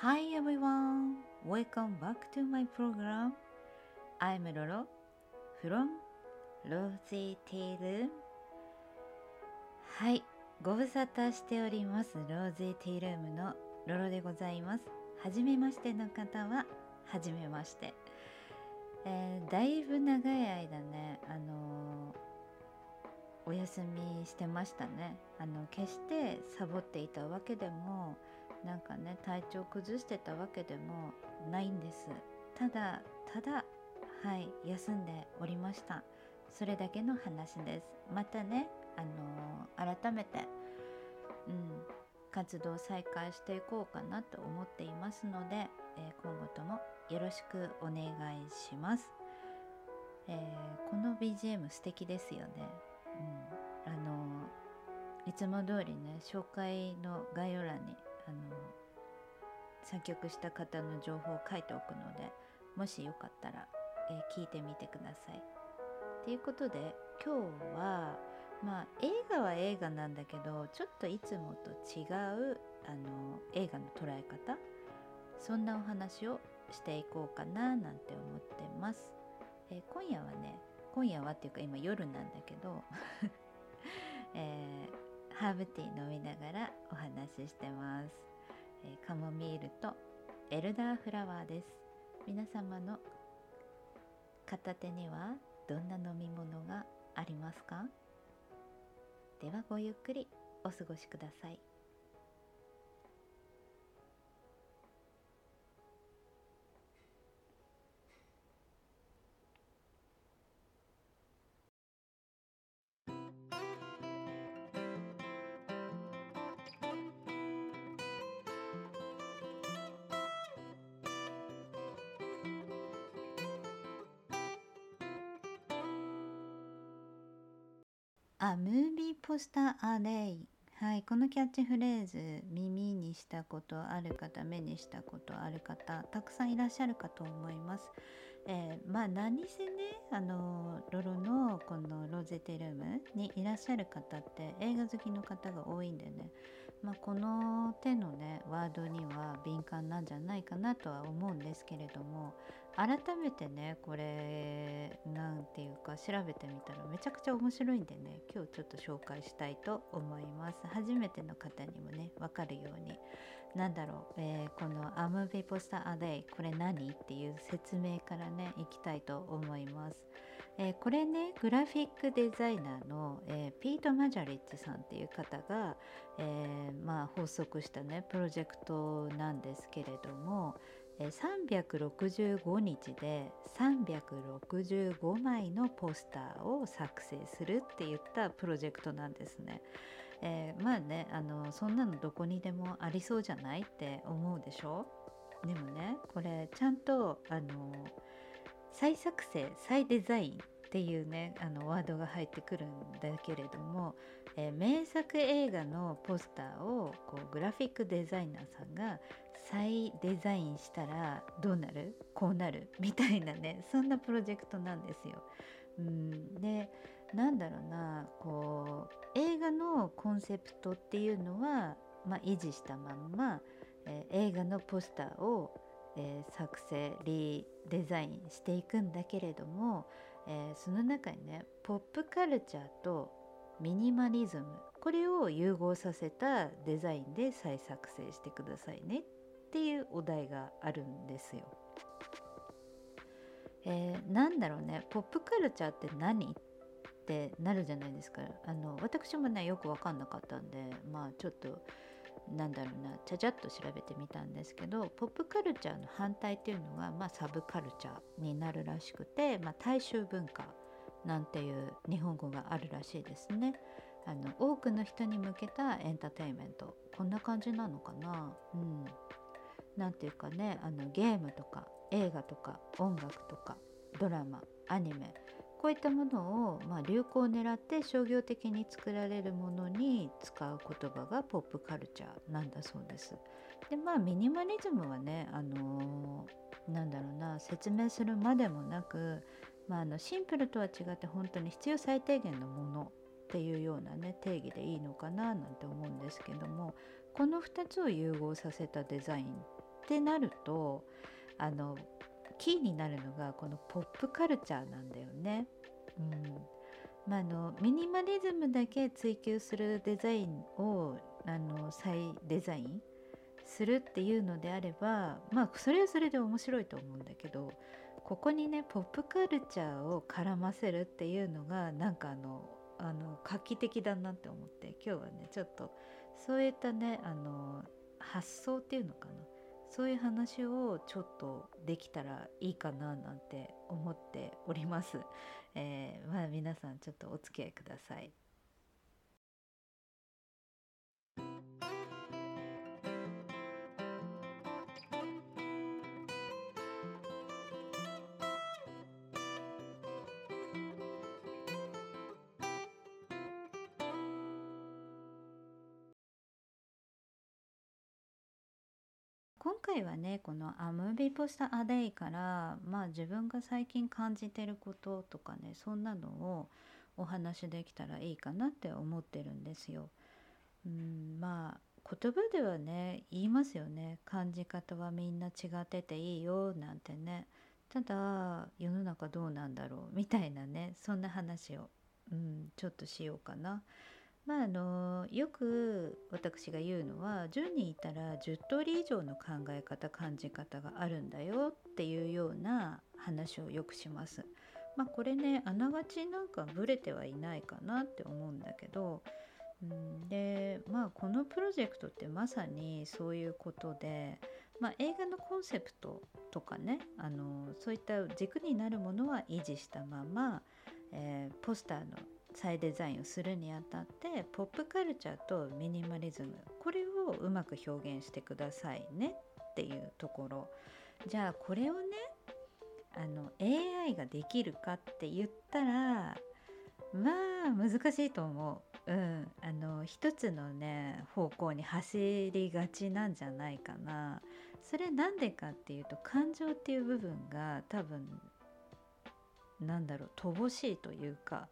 Hi everyone, welcome back to my program. I'm Lolo from Rosy Tea Room. はい、ご無沙汰しております。ローゼーティールームのロロでございます。はじめましての方ははじめまして。だいぶ長い間ね、お休みしてましたね。決してサボっていたわけでもなんかね体調崩してたわけでもないんです。ただはい休んでおりました。それだけの話です。またね改めて、活動再開していこうかなと思っていますので、今後ともよろしくお願いします。この BGM 素敵ですよね。いつも通りね紹介の概要欄に作曲した方の情報を書いておくので、もしよかったら、聞いてみてください。ということで今日は映画は映画なんだけどちょっといつもと違う映画の捉え方、そんなお話をしていこうかななんて思ってます。今夜はっていうか今夜なんだけど、ハーブティー飲みながらお話ししてます。カモミールとエルダーフラワーです。皆様の片手にはどんな飲み物がありますか？ではごゆっくりお過ごしください。ムービーポスターアレイ。はい、このキャッチフレーズ耳にしたことある方、目にしたことある方たくさんいらっしゃるかと思います。何せねロロのこのローゼテルームにいらっしゃる方って映画好きの方が多いんでね、この手のねワードには敏感なんじゃないかなとは思うんですけれども、改めてねこれなんていうか調べてみたらめちゃくちゃ面白いんでね、今日ちょっと紹介したいと思います。初めての方にもね分かるようにこのアムビポスターアデイこれ何っていう説明からねいきたいと思います。これねグラフィックデザイナーの、ピート・マジャリッチさんっていう方が、発足したねプロジェクトなんですけれども、365日で365枚のポスターを作成するっていったプロジェクトなんですね。そんなのどこにでもありそうじゃないって思うでしょ。でもねこれちゃんと再作成再デザインっていうねワードが入ってくるんだけれども、名作映画のポスターをこうグラフィックデザイナーさんが再デザインしたらどうなるこうなるみたいなね、そんなプロジェクトなんですよ。でこう映画のコンセプトっていうのは、維持したまんま、映画のポスターを、作成リデザインしていくんだけれども、その中にねポップカルチャーとミニマリズム、これを融合させたデザインで再作成してくださいねっていうお題があるんですよ。ポップカルチャーって何ってなるじゃないですか。私もねよく分かんなかったんで、ちょっとちゃちゃっと調べてみたんですけど、ポップカルチャーの反対っていうのが、サブカルチャーになるらしくて、大衆文化なんていう日本語があるらしいですね。多くの人に向けたエンターテインメント、こんな感じなのかな。なんていうかね、ゲームとか映画とか音楽とかドラマアニメ、こういったものを、流行を狙って商業的に作られるものに使う言葉がポップカルチャーなんだそうです。でミニマリズムはね説明するまでもなく、シンプルとは違って本当に必要最低限のものっていうようなね定義でいいのかななんて思うんですけども、この2つを融合させたデザインっってなるとキーになるのがこのポップカルチャーなんだよね。ミニマリズムだけ追求するデザインを再デザインするっていうのであれば、それはそれで面白いと思うんだけど、ここにねポップカルチャーを絡ませるっていうのがなんか画期的だなって思って、今日はねちょっとそういったね発想っていうのかな、そういう話をちょっとできたらいいかななんて思っております。皆さんちょっとお付き合いください。今回はねこのアムビポスタアデイから、自分が最近感じてることとかね、そんなのをお話できたらいいかなって思ってるんですよ。言葉ではね言いますよね、感じ方はみんな違ってていいよなんてね。ただ世の中どうなんだろうみたいなね、そんな話を、ちょっとしようかな。よく私が言うのは、10人いたら10通り以上の考え方感じ方があるんだよっていうような話をよくします。これねあながちなんかブレてはいないかなって思うんだけど、でこのプロジェクトってまさにそういうことで、映画のコンセプトとかねそういった軸になるものは維持したまま、ポスターの再デザインをするにあたってポップカルチャーとミニマリズム、これをうまく表現してくださいねっていうところ。じゃあこれをねAI ができるかって言ったら難しいと思う。一つのね方向に走りがちなんじゃないかな。それなんでかっていうと、感情っていう部分が多分乏しいというか、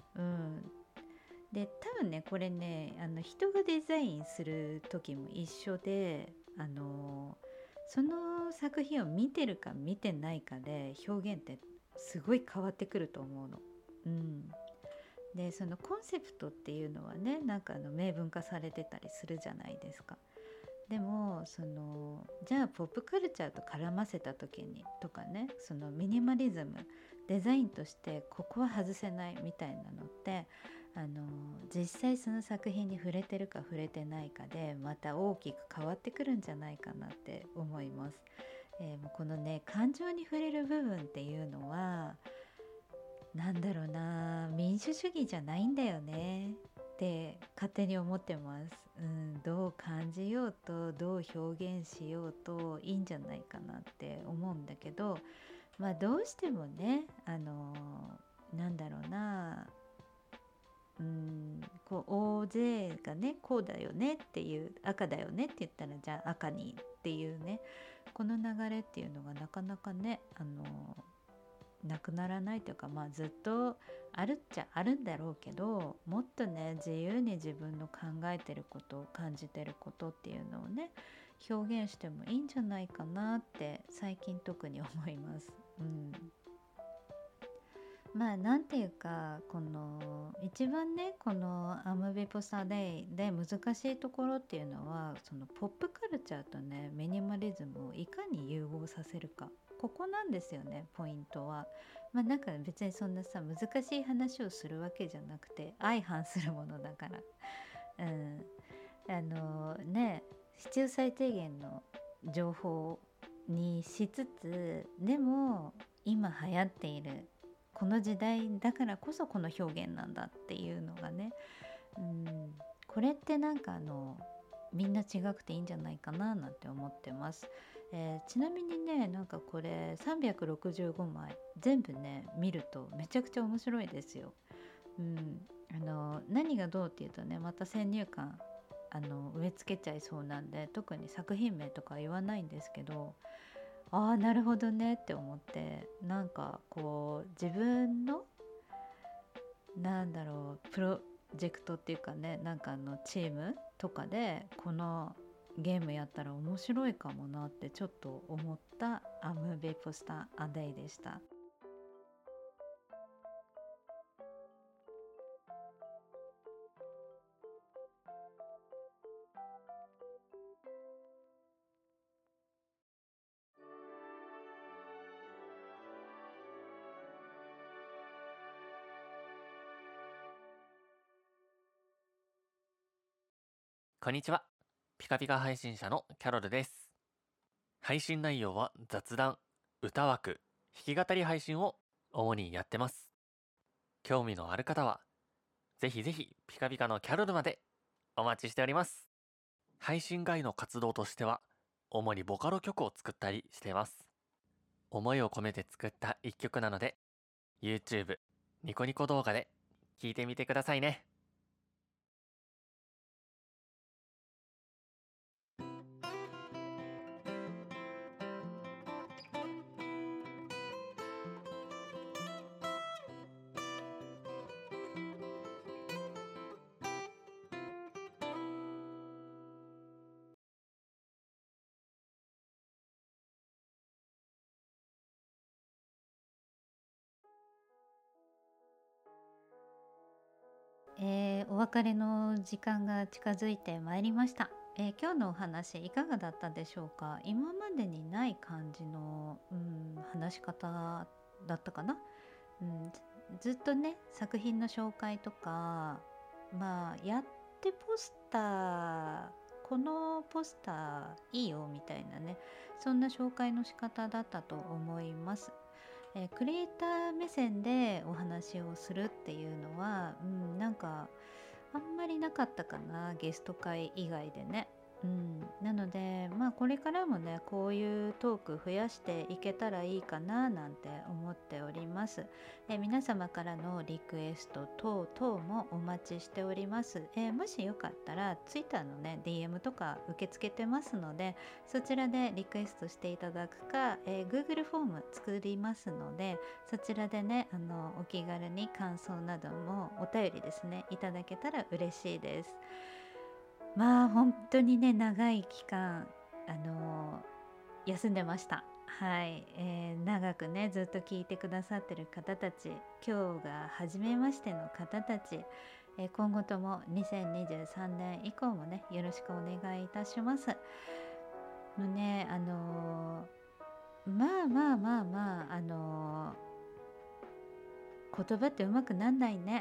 で多分ねこれね人がデザインする時も一緒で、その作品を見てるか見てないかで表現ってすごい変わってくると思うの。でそのコンセプトっていうのはね明文化されてたりするじゃないですか。でもじゃあポップカルチャーと絡ませた時にとかね、そのミニマリズムデザインとしてここは外せないみたいなのって実際その作品に触れてるか触れてないかでまた大きく変わってくるんじゃないかなって思います。もうこのね感情に触れる部分っていうのは民主主義じゃないんだよねって勝手に思ってます。どう感じようとどう表現しようといいんじゃないかなって思うんだけど、どうしてもねなんだろうなこう大勢がねこうだよねっていう、赤だよねって言ったらじゃあ赤にっていうね、この流れっていうのがなかなかねなくならないというか、ずっとあるっちゃあるんだろうけど、もっとね自由に自分の考えてること感じてることっていうのをね表現してもいいんじゃないかなって最近特に思います。なんていうか、この一番ねこのアムビポサデイで難しいところっていうのは、そのポップカルチャーとねミニマリズムをいかに融合させるか、ここなんですよねポイントは。別にそんなさ難しい話をするわけじゃなくて相反するものだから、必要最低限の情報にしつつ、でも今流行っているこの時代だからこそこの表現なんだっていうのがね、これってみんな違くていいんじゃないかななんて思ってます。ちなみにねこれ365枚全部ね見るとめちゃくちゃ面白いですよ。何がどうっていうとねまた先入観植え付けちゃいそうなんで、特に作品名とか言わないんですけど、ああなるほどねって思って、こう自分のプロジェクトっていうかねチームとかでこのゲームやったら面白いかもなってちょっと思ったアムービーポスターアデイでした。 こんにちは。ピカピカ配信者のキャロルです。配信内容は雑談、歌枠、弾き語り配信を主にやってます。興味のある方は、ぜひぜひピカピカのキャロルまでお待ちしております。配信外の活動としては、主にボカロ曲を作ったりしています。思いを込めて作った一曲なので、YouTube、ニコニコ動画で聴いてみてくださいね。 お別れの時間が近づいてまいりました。今日のお話いかがだったでしょうか。今までにない感じの、話し方だったかな。ずっとね作品の紹介とかやってポスターこのポスターいいよみたいなね、そんな紹介の仕方だったと思います。クリエイター目線でお話をするっていうのは、なんかあんまりなかったかな、ゲスト会以外でね。なのでこれからもねこういうトーク増やしていけたらいいかななんて思っております。皆様からのリクエスト等々もお待ちしております。もしよかったら Twitter のね DM とか受け付けてますので、そちらでリクエストしていただくか、Google フォーム作りますので、そちらでねお気軽に感想などもお便りですねいただけたら嬉しいです。本当にね長い期間休んでました。はい、長くねずっと聞いてくださってる方たち、今日が初めましての方たち、今後とも2023年以降もねよろしくお願いいたします。のね言葉ってうまくなんないね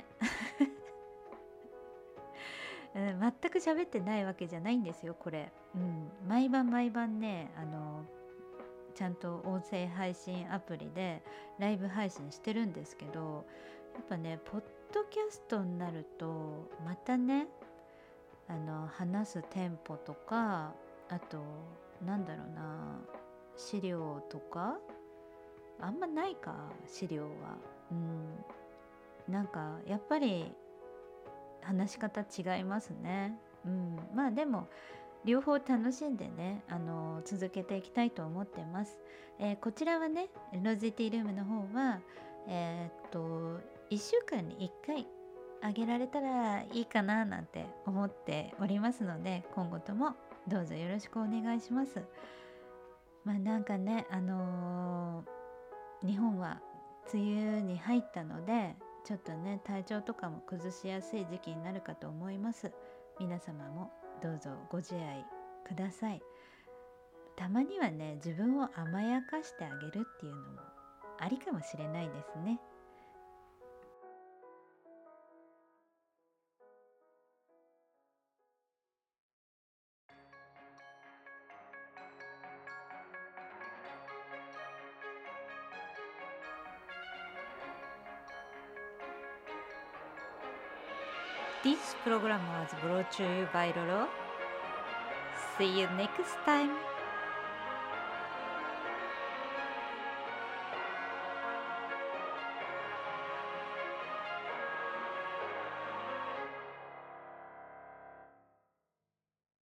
全く喋ってないわけじゃないんですよこれ。毎晩毎晩ねちゃんと音声配信アプリでライブ配信してるんですけど、やっぱねポッドキャストになるとまたね話すテンポとか、あとなんだろうな、資料とかあんまないか、資料は。なんかやっぱり話し方違いますね。でも両方楽しんでね続けていきたいと思ってます。こちらはねロジティルームの方は1週間に1回あげられたらいいかななんて思っておりますので、今後ともどうぞよろしくお願いします。なんかね日本は梅雨に入ったのでちょっとね体調とかも崩しやすい時期になるかと思います。皆様もどうぞご自愛ください。たまにはね自分を甘やかしてあげるっていうのもありかもしれないですね。This program was brought to you by Roro. See you next time.